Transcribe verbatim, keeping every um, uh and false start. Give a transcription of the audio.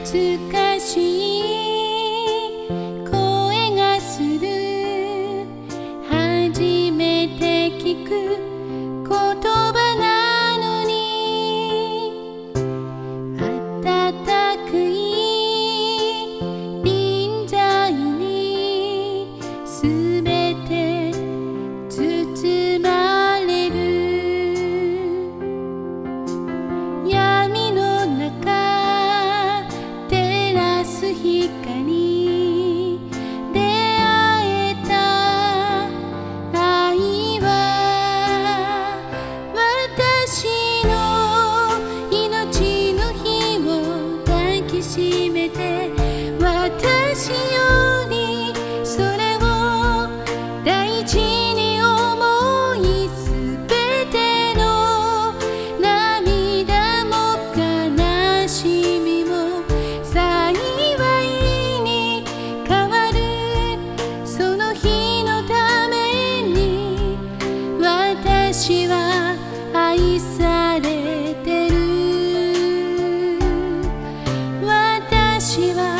懐かしい声がする初めて聞く言葉なのに温くい臨在にすべて包まれる闇の中照らす光に出会えた愛は私の命の火を抱きしめて私よりそれを大事に思いすべての涙も悲しみも幸いに変わるその日のために私は愛されてる私は